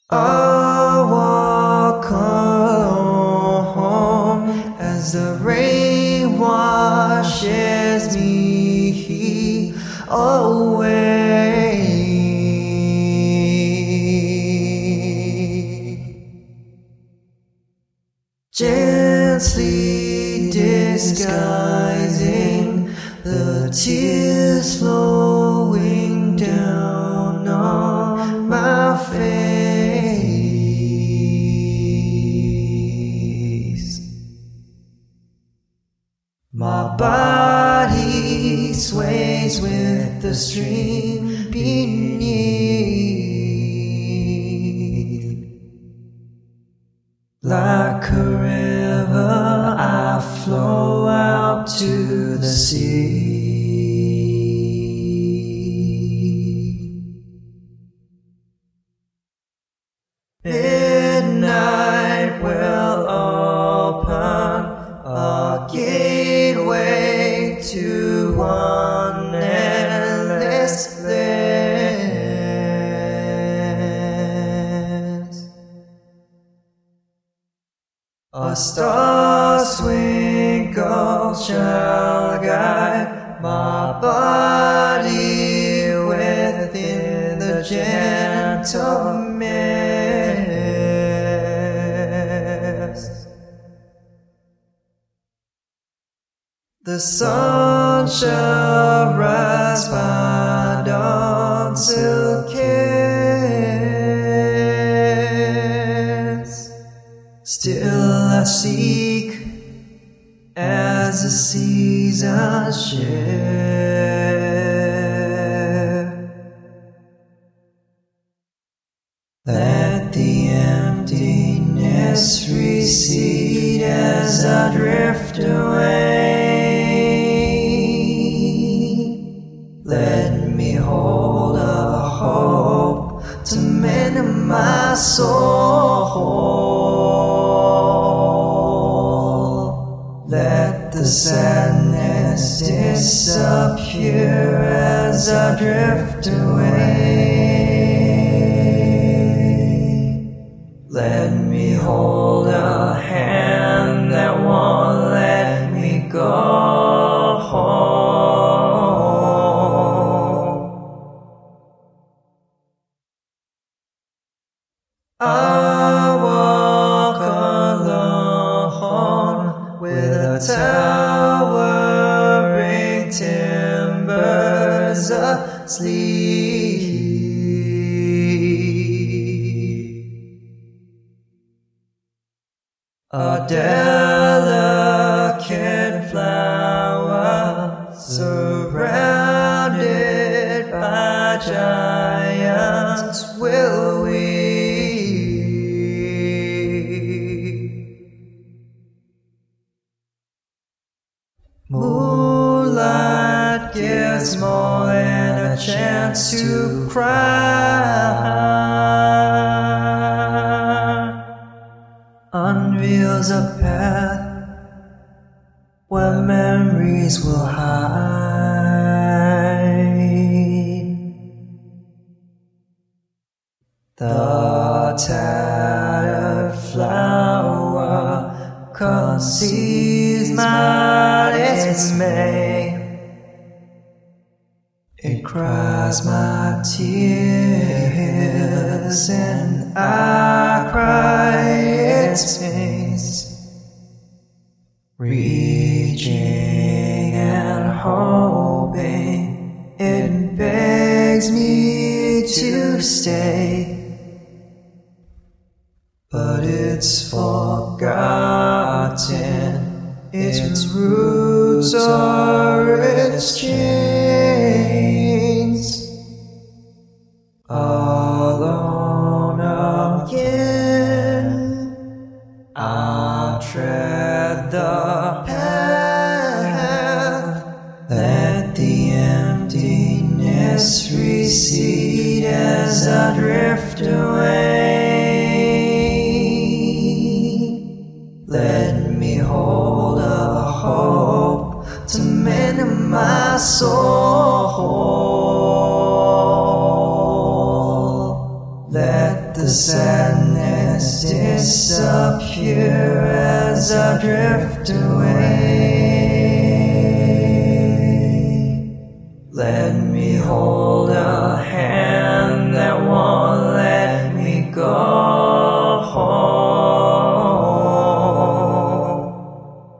I walk alone as the rain washes me away. Gently disguising the tears flowing down on my face. My body sways with the stream beneath. Like a river, I flow out to the sea. Midnight will open a gateway to one endless bliss. A star's twinkle shall guide my body within the gentle mist. The sun shall rise by dawn's kiss. Still I seek as the seasons shift. Let the emptiness recede as I drift away. Let me hold a hope to mend my soul. Let the sadness disappear as I drift away. Let me hold a hand that won't let me go. I walk alone with a towering timbers asleep. A delicate flower surrounded by giants will weep. Moonlight gives more than a chance to cry. Unveils a path where memories will hide. The tattered flower conceals my dismay. It cries my tears and I cry its pains. Reaching and hoping, it begs me to stay. But it's forgotten, its roots are its chains. Alone again, I tread the path. Let the emptiness recede as I drift away. Let me hold a hope to mend my soul. Let the sadness disappear as I drift away. Let me hold a hand that wants